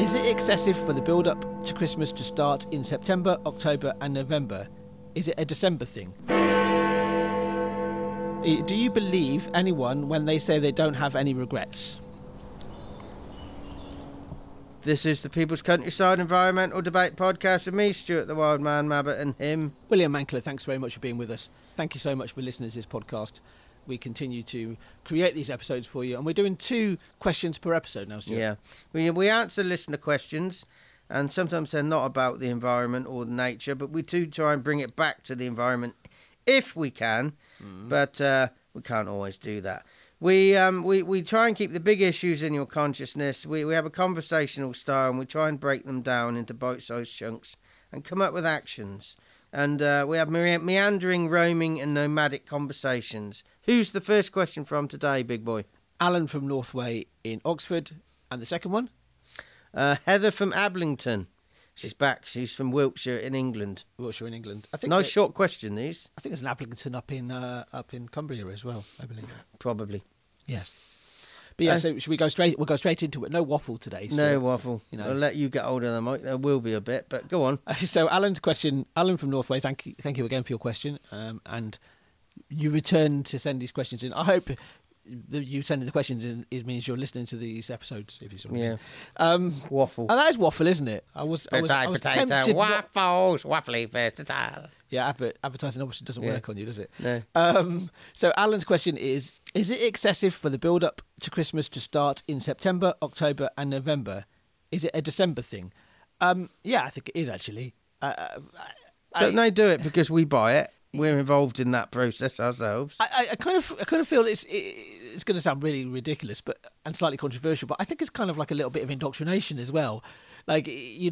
Is it excessive for the build-up to Christmas to start in September, October and November? Is it a December thing? Do you believe anyone when they say they don't have any regrets? This is the People's Countryside Environmental Debate Podcast with me, Stuart the Wild Man Mabbott, and him, William Mankler. Thanks very much for being with us. Thank you so much for listening to this podcast. We continue to create these episodes for you, and we're doing 2 questions per episode now, Stuart. Yeah, we answer listener questions, and sometimes they're not about the environment or nature, but we do try and bring it back to the environment if we can, but we can't always do that. We try and keep the big issues in your consciousness. We have a conversational style, and we try and break them down into bite-sized chunks and come up with actions. And we have meandering, roaming and nomadic conversations. Who's the first question from today, big boy? Alan from Northway in Oxford. And the second one? Heather from Ablington. She's back. She's from Wiltshire in England. Wiltshire in England. I think nice short question, these. I think there's an Ablington up in Cumbria as well, I believe. Probably. Yes. But yeah, so should we go straight? We'll go straight into it. No waffle today. No waffle. You know, I'll let you get hold of the mic. There will be a bit, but go on. So Alan's question, Alan from Northway. Thank you again for your question. And you return to send these questions in. I hope that you sending the questions in means you're listening to these episodes. If you sort of waffle. Oh, that is waffle, isn't it? I was tempted. Waffles, waffly versatile. Yeah, advertising obviously doesn't work on you, does it? No. So Alan's question is it excessive for the build-up to Christmas to start in September, October and November? Is it a December thing? Yeah, I think it is actually. Don't they do it because we buy it? We're involved in that process ourselves. I kind of feel it's going to sound really ridiculous, and slightly controversial, but I think it's kind of like a little bit of indoctrination as well. Like you're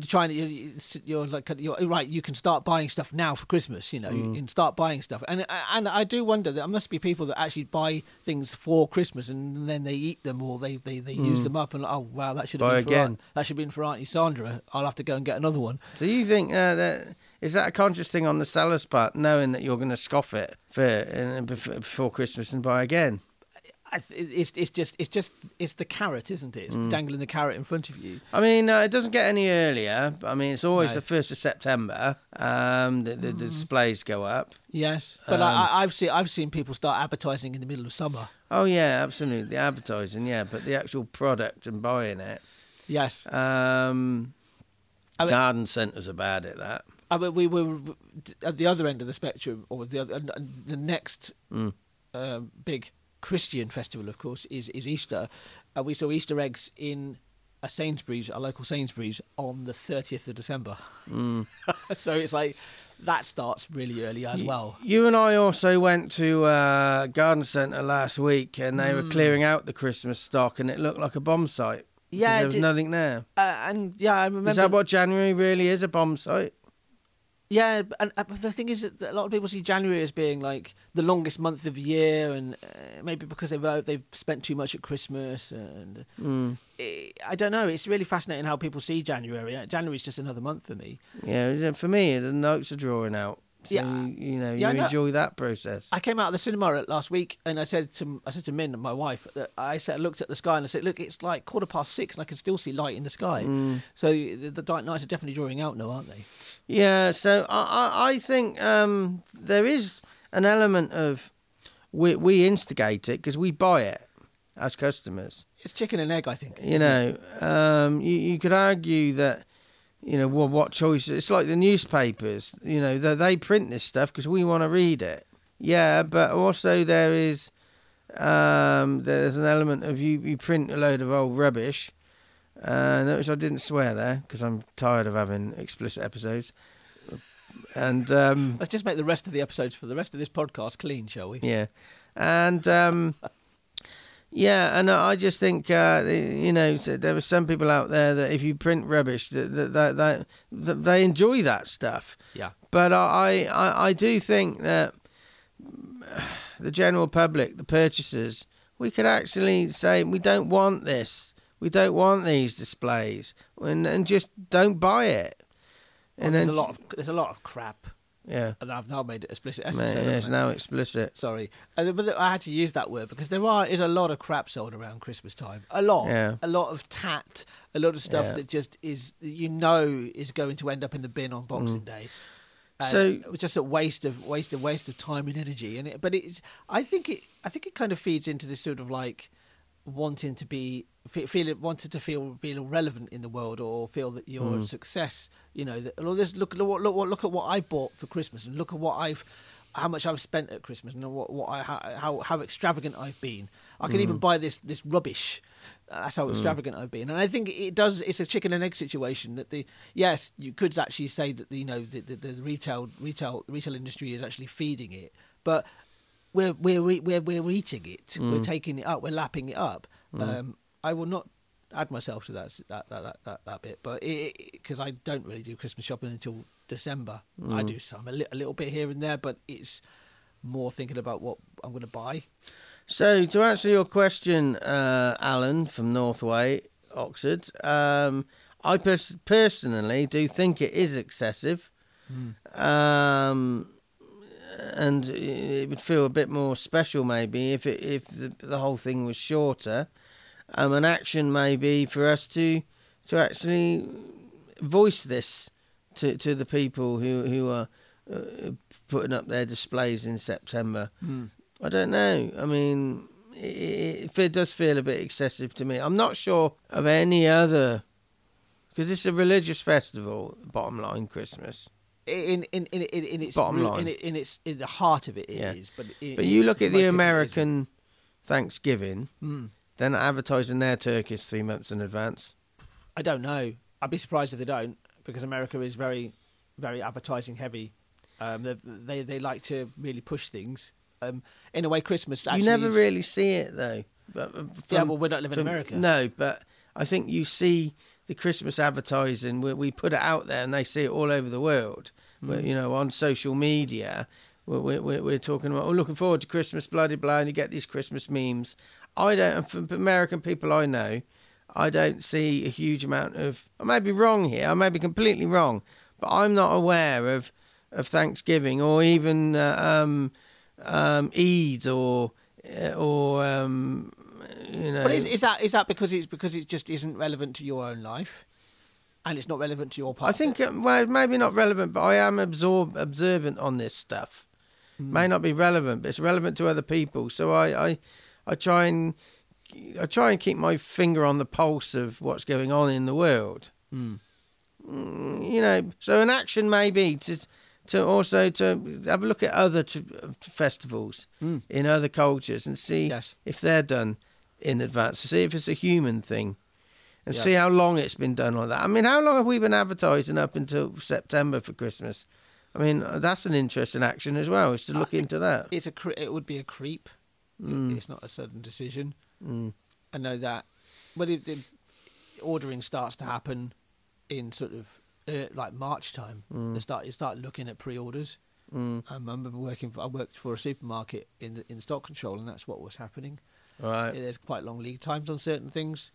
right. You can start buying stuff now for Christmas. You know, you can start buying stuff, and I do wonder that there must be people that actually buy things for Christmas and then they eat them or they use them up and oh wow, that should have been that should have been for Auntie Sandra. I'll have to go and get another one. So you think that is that a conscious thing on the seller's part, knowing that you're going to scoff it before Christmas and buy again? It's the carrot, isn't it? It's dangling the carrot in front of you. I mean, it doesn't get any earlier. I mean, it's always the 1st of September. The displays go up. Yes, but I've seen people start advertising in the middle of summer. Oh yeah, absolutely, advertising. Yeah, but the actual product and buying it. Yes. Garden centres are bad at that. I mean, we were at the other end of the spectrum, or the next big Christian festival, of course, is Easter. We saw Easter eggs in a local Sainsbury's, on the 30th of December. So it's like that starts really early as well. You and I also went to a garden centre last week, and they were clearing out the Christmas stock, and it looked like a bomb site. Yeah, there was nothing there. I remember. Is that what January really is, a bomb site? Yeah, and the thing is that a lot of people see January as being like the longest month of the year, and maybe because they've spent too much at Christmas, and I don't know. It's really fascinating how people see January. January's just another month for me. Yeah, for me, the notes are drawing out. So, you enjoy that process. I came out of the cinema last week, and I said to Min, my wife, that I looked at the sky and I said, look, it's like 6:15, and I can still see light in the sky. So the dark nights are definitely drawing out now, aren't they? Yeah, so I think there is an element of we instigate it because we buy it as customers. It's chicken and egg, I think. You could argue that, what choice? It's like the newspapers. They print this stuff because we want to read it. Yeah, but also there's an element of you print a load of old rubbish. Notice I didn't swear there because I'm tired of having explicit episodes. And let's just make the rest of the episodes for the rest of this podcast clean, shall we? Yeah, and I just think there are some people out there that if you print rubbish, that they enjoy that stuff. Yeah, but I do think that the general public, the purchasers, we could actually say we don't want this. We don't want these displays, and just don't buy it. And there's a lot of crap Yeah. And I've now made it explicit. It's now explicit. Sorry. But I had to use that word because is a lot of crap sold around Christmas time. A lot. Yeah. A lot of tat, a lot of stuff that just is going to end up in the bin on Boxing Day. So it was just a waste of time and energy. I think it kind of feeds into this sort of like wanting to feel relevant in the world, or feel that you're a success. You know, look at what I bought for Christmas, and look at how much I've spent at Christmas, and how extravagant I've been. I can even buy this rubbish. That's how extravagant I've been, and I think it's a chicken and egg situation. That you could actually say that the retail industry is actually feeding it, but we're eating it. We're taking it up. We're lapping it up. I will not add myself to that bit, but because I don't really do Christmas shopping until December. I do some a little bit here and there, but it's more thinking about what I'm going to buy. So to answer your question, Alan from Northway, Oxford, I personally do think it is excessive, and it would feel a bit more special maybe if the whole thing was shorter. An action may be for us to actually voice this to the people who are putting up their displays in September. I don't know. I mean, it does feel a bit excessive to me. I'm not sure of any other, because it's a religious festival. Bottom line, Christmas. In its bottom line, in the heart of it, it is. But you look at the American Thanksgiving. They're not advertising their turkeys 3 months in advance. I don't know. I'd be surprised if they don't, because America is very, very advertising heavy. They like to really push things. In a way, Christmas actually. You never really see it though. But we don't live in America. No, but I think you see the Christmas advertising. We put it out there, and they see it all over the world. On social media, we're talking about looking forward to Christmas, blah blah blah, and you get these Christmas memes. I don't. For American people I know, I don't see a huge amount of. I may be wrong here. I may be completely wrong, but I'm not aware of Thanksgiving or even Eid or. But is that because it just isn't relevant to your own life, and it's not relevant to your part? I think maybe not relevant, but I am observant on this stuff. May not be relevant, but it's relevant to other people. So I try and keep my finger on the pulse of what's going on in the world. So an action may be to also to have a look at other festivals in other cultures and see if they're done in advance, to see if it's a human thing, and see how long it's been done like that. I mean, how long have we been advertising up until September for Christmas? I mean, that's an interesting action as well, is to look into that. It would be a creep. It's not a sudden decision. I know that when the ordering starts to happen in sort of like March time, you start looking at pre-orders. I remember I worked for a supermarket in stock control, and that's what was happening. Right. There's quite long lead times on certain things.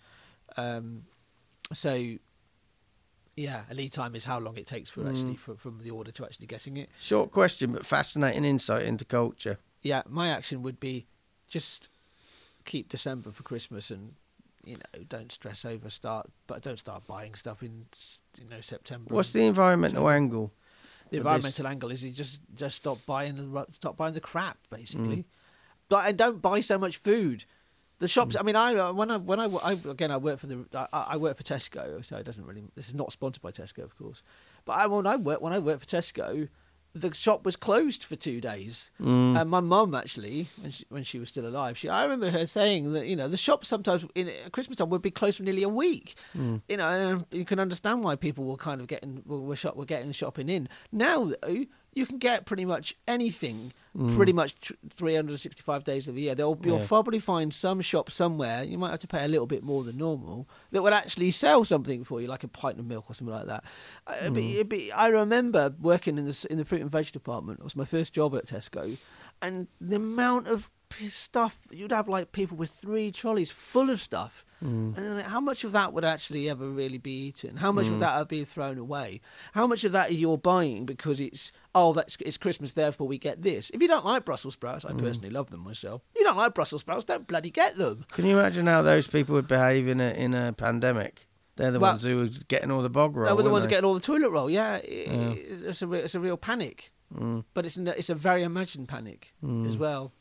So yeah, a lead time is how long it takes for actually from the order to actually getting it. Short question, but fascinating insight into culture. Yeah, my action would be just keep December for Christmas, and don't stress over don't start buying stuff in September. What's the environmental angle? The environmental angle is you just stop buying the crap basically, and don't buy so much food. The shops. I mean, I work for Tesco, so it doesn't really. This is not sponsored by Tesco, of course. But when I worked for Tesco, the shop was closed for 2 days. And my mum actually, when she was still alive, I remember her saying that the shop sometimes at Christmas time would be closed for nearly a week. And you can understand why people were kind of getting shopping in. Now though, you can get pretty much anything, pretty much 365 days of the year. You'll probably find some shop somewhere. You might have to pay a little bit more than normal that would actually sell something for you, like a pint of milk or something like that. I remember working in the fruit and veg department. It was my first job at Tesco, and the amount of stuff. You'd have like people with 3 trolleys full of stuff. And then, like, how much of that would actually ever really be eaten? How much of that would be thrown away? How much of that are you buying because it's Christmas, therefore we get this? If you don't like Brussels sprouts, I personally love them myself. If you don't like Brussels sprouts, don't bloody get them. Can you imagine how those people would behave in a pandemic? They're the ones who were getting all the bog roll. They were the ones getting all the toilet roll. Yeah, it's a real panic, but it's a very imagined panic as well.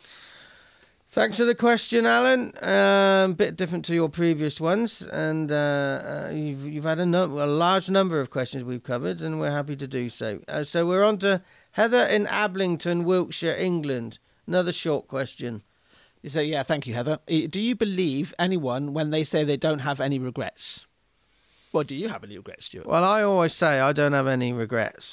Thanks for the question, Alan. A bit different to your previous ones, and you've had a large number of questions we've covered, and we're happy to do so. So we're on to Heather in Ablington, Wiltshire, England. Another short question. So yeah, thank you, Heather. Do you believe anyone when they say they don't have any regrets? Well, do you have any regrets, Stuart? Well, I always say I don't have any regrets.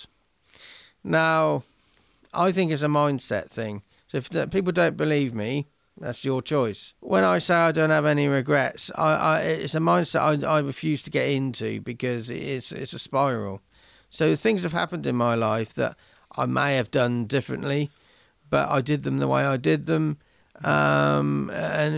Now, I think it's a mindset thing. So if people don't believe me, that's your choice. When I say I don't have any regrets, it's a mindset I refuse to get into because it's a spiral. So things have happened in my life that I may have done differently, but I did them the way I did them. And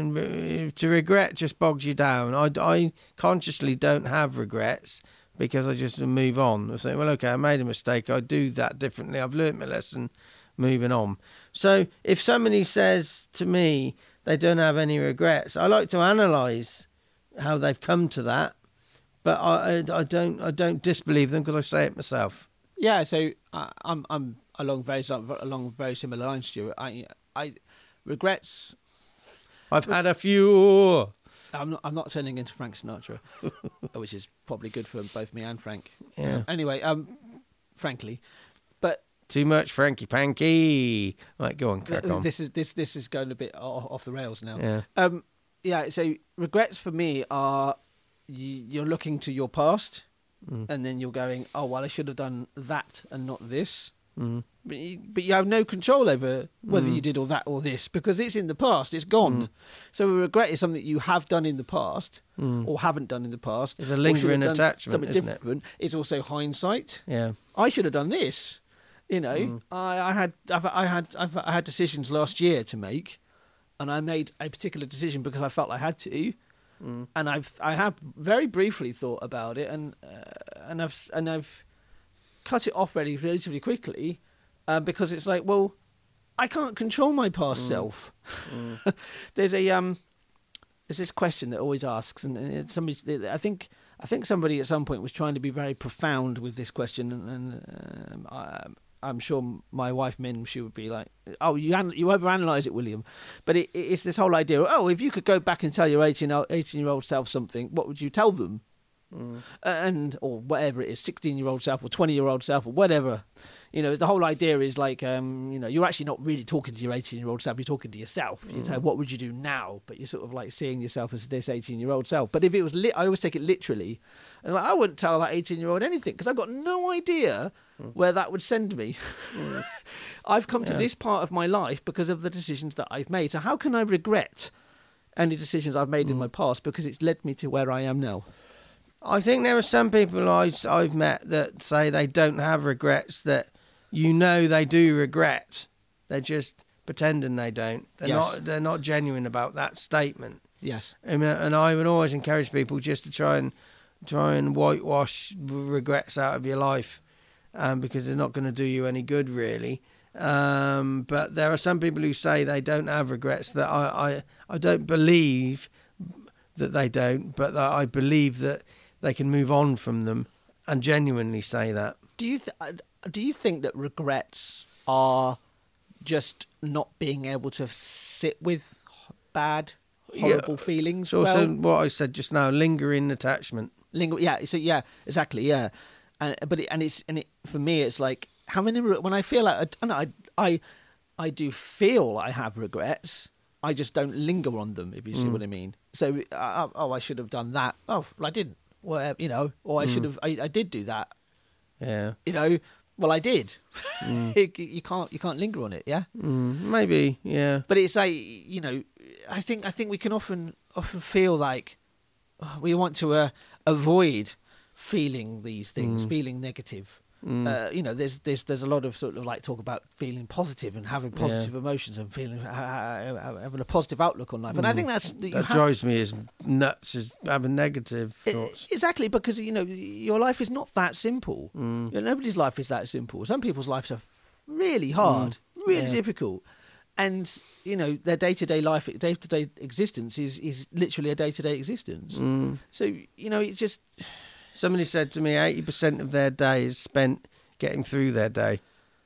to regret just bogs you down. I consciously don't have regrets because I just move on. I say, well, okay, I made a mistake. I do that differently. I've learnt my lesson. Moving on. So if somebody says to me they don't have any regrets, I like to analyse how they've come to that, but I don't disbelieve them because I say it myself. Yeah, so I'm along very similar lines, Stuart. I regrets. I've had a few. I'm not turning into Frank Sinatra, which is probably good for both me and Frank. Yeah. Anyway, frankly, but. Too much Frankie Panky. Right, go on, crack on. This is going a bit off the rails now. Yeah. Yeah. So regrets for me are you're looking to your past, and then you're going, oh well, I should have done that and not this. But you have no control over whether you did all that or this because it's in the past. It's gone. So a regret is something you have done in the past or haven't done in the past. It's a lingering attachment, something isn't different. It's also hindsight. Yeah. I should have done this. You know, I had decisions last year to make, and I made a particular decision because I felt I had to, and I have very briefly thought about it, and I've cut it off relatively quickly, because it's like, well, I can't control my past self. There's this question that always asks, and it's somebody I think somebody at some point was trying to be very profound with this question, and I'm sure my wife, Min, she would be like, "Oh, you overanalyze it, William." But it's this whole idea of, oh, if you could go back and tell your 18-year-old self something, what would you tell them? Or whatever it is, 16-year-old self or 20-year-old self or whatever. You know, the whole idea is like, you're actually not really talking to your 18-year-old self. You're talking to yourself. You say, what would you do now? But you're sort of like seeing yourself as this 18-year-old self. But if it was I always take it literally. And like, I wouldn't tell that 18-year-old anything because I've got no idea where that would send me. I've come to this part of my life because of the decisions that I've made. So how can I regret any decisions I've made in my past because it's led me to where I am now? I think there are some people I've met that say they don't have regrets that they do regret. They're just pretending they don't. They're not genuine about that statement. Yes. And I would always encourage people just to try and whitewash regrets out of your life, because they're not going to do you any good, really. But there are some people who say they don't have regrets that I don't believe that they don't, but that I believe that they can move on from them and genuinely say that. Do you think that regrets are just not being able to sit with bad, horrible feelings? It's also what I said just now, lingering attachment. Yeah. So yeah, exactly. Yeah, for me, it's like when I feel like I do feel I have regrets. I just don't linger on them, if you see what I mean. So, I should have done that. Oh, well, I didn't. Well, or I should have. I did do that. Yeah. Well, I did. You can't linger on it. Yeah. Maybe. Yeah. But it's like I think we can often feel like we want to avoid feeling these things, feeling negative. There's a lot of sort of like talk about feeling positive and having positive emotions and feeling having a positive outlook on life. And I think that drives me as nuts as having negative thoughts. Exactly, because your life is not that simple. Nobody's life is that simple. Some people's lives are really hard, really difficult. And their day-to-day life, day-to-day existence is literally a day-to-day existence. So it's just. Somebody said to me, 80% of their day is spent getting through their day.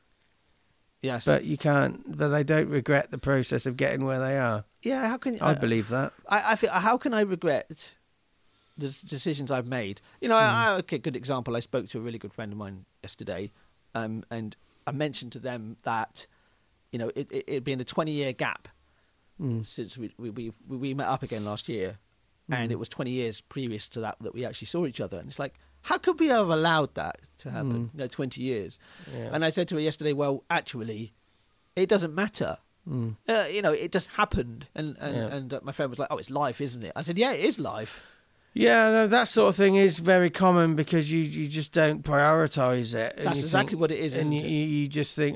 Yes, but but they don't regret the process of getting where they are. Yeah, how can I believe that? I feel, how can I regret the decisions I've made? Okay, good example. I spoke to a really good friend of mine yesterday, and I mentioned to them that. It'd been a 20-year gap since we met up again last year, and it was 20 years previous to that we actually saw each other. And it's like, how could we have allowed that to happen? 20 years. Yeah. And I said to her yesterday, well, actually, it doesn't matter. It just happened. And my friend was like, oh, it's life, isn't it? I said, yeah, it is life. Yeah, that sort of thing is very common because you just don't prioritise it. That's exactly what it is, isn't it? You just think,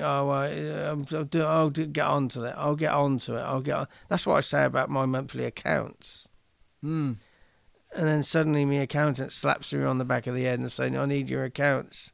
I'll get onto that. I'll get onto it. That's what I say about my monthly accounts. And then suddenly my accountant slaps me on the back of the head and saying, I need your accounts.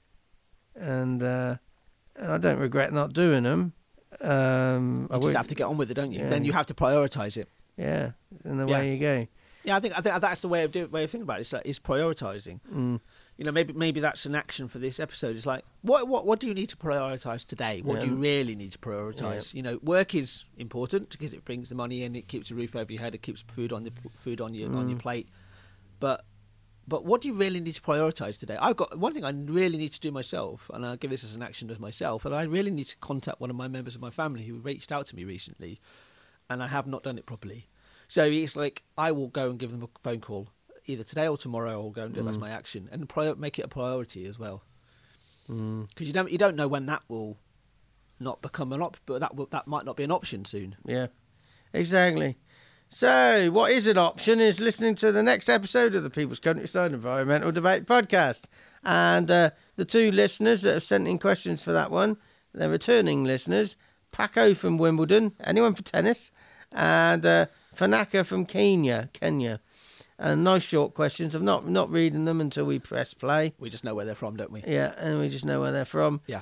And I don't regret not doing them. You just have to get on with it, don't you? Yeah. Then you have to prioritise it. Yeah, and away you go. Yeah, I think that's the way of thinking about it. Is prioritising. Maybe that's an action for this episode. It's like, what do you need to prioritise today? What do you really need to prioritise? Yeah. Work is important because it brings the money in, it keeps a roof over your head, it keeps food on your plate. But what do you really need to prioritise today? I've got one thing I really need to do myself, and I'll give this as an action with myself. And I really need to contact one of my members of my family who reached out to me recently, and I have not done it properly. So it's like, I will go and give them a phone call either today or tomorrow. I'll go and do that's my action, and make it a priority as well. Because you don't know when that will not become an option, but that might not be an option soon. Yeah, exactly. So what is an option is listening to the next episode of the People's Countryside Environmental Debate Podcast. And the two listeners that have sent in questions for that one, they're returning listeners, Paco from Wimbledon, anyone for tennis, and Fanaka from Kenya. And nice short questions. I'm not reading them until we press play. We just know where they're from, don't we? Yeah, and we just know where they're from. Yeah.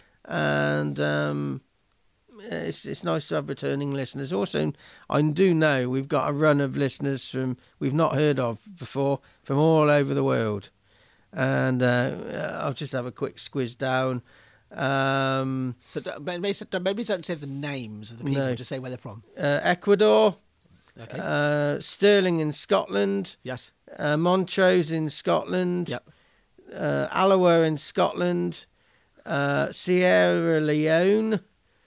And it's nice to have returning listeners. Also, I do know we've got a run of listeners we've not heard of before from all over the world. And I'll just have a quick squiz down. So maybe don't say the names of the people, just say where they're from. Ecuador. Okay. Stirling in Scotland. Yes. Montrose in Scotland. Yep. Alloa in Scotland. Sierra Leone.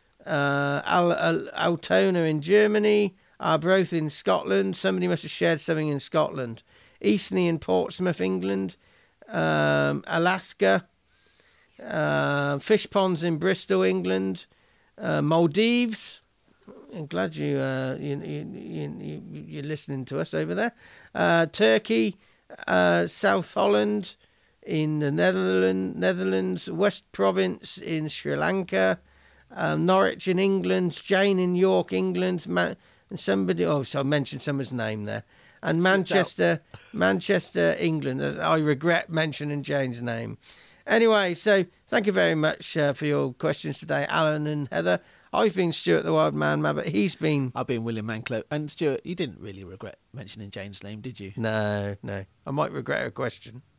Altona in Germany. Arbroath in Scotland. Somebody must have shared something in Scotland. Eastney in Portsmouth, England. Alaska. Fish ponds in Bristol, England. Maldives. I'm glad you're listening to us over there. Turkey, South Holland in the Netherlands, West Province in Sri Lanka, Norwich in England, Jane in York, England, and somebody. Oh, so I mentioned someone's name there. And Manchester, England. I regret mentioning Jane's name. Anyway, so thank you very much for your questions today, Alan and Heather. I've been Stuart the Wild Man Mabbott. I've been William Manclow. And Stuart, you didn't really regret mentioning Jane's name, did you? No. I might regret a question.